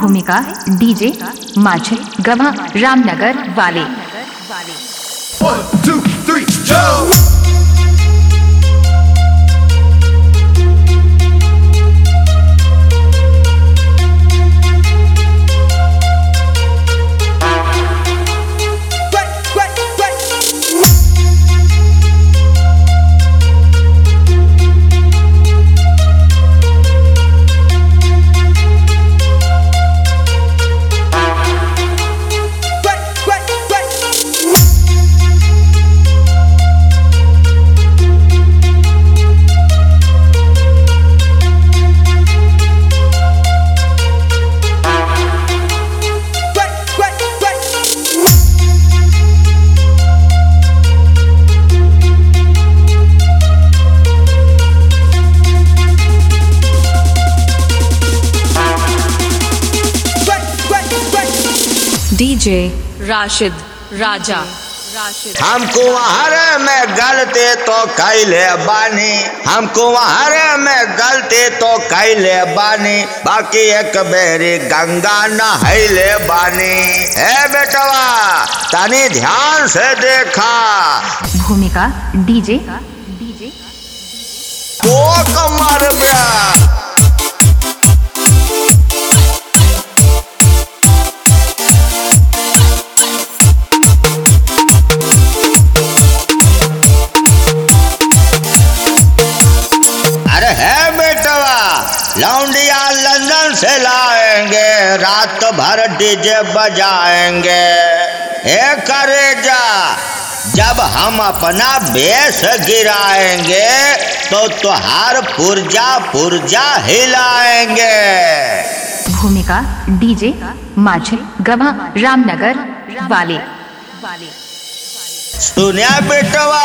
भूमिका डीजे माझे गवा रामनगर वाले। 1 2 3 go। डीजे राशिद राजा। हमको हर में गलती तो कैले बानी, हमको हर में गलती तो कैले बानी, बाकी एक बेरी गंगा नहैले बानी। ए बेटवा तनी ध्यान से देखा। भूमिका डीजे तो कमर ब्या लौंडिया लंदन से लाएंगे, रात भर डीजे बजाएंगे। ए करेजा जब हम अपना बेस गिराएंगे तो तुहार पुर्जा पुर्जा हिलाएंगे। भूमिका डीजे माझे गवा रामनगर वाले। सुनिया बेटवा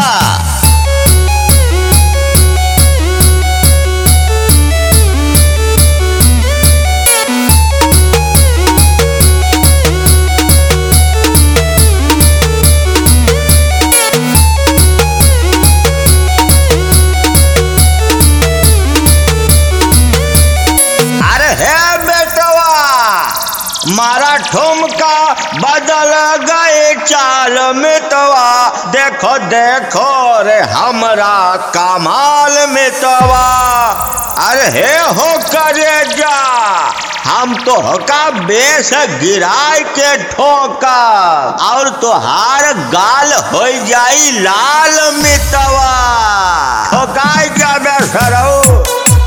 मारा ठुमका बदल गए चाल मितवा, देखो देखो रे हमरा कमाल मितवा। अरे हे हो करे जा हम तो का बेस गिराए के ठोका और तोहार गाल हो जाई लाल मितवा। ठोकाई जाबे सरऊ।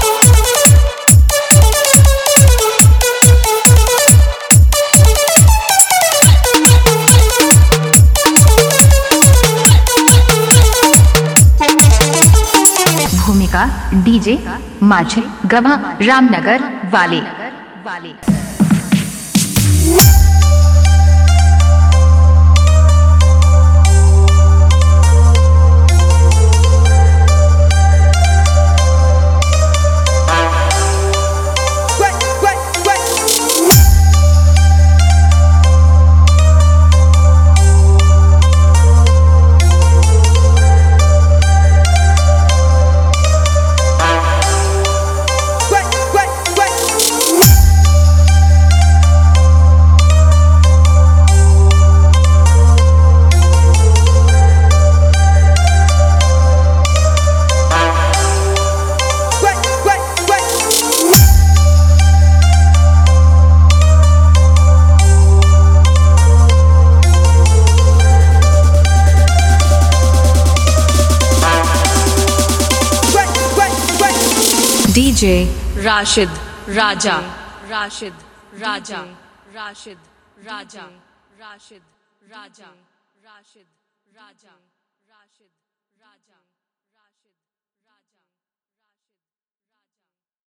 भूमिका डीजे माझे गवा रामनगर वाले। डीजे राशिद राजा। राशिद राजा। राशिद राजा। राशिद राजा। राशिद राजा। राशिद राजा।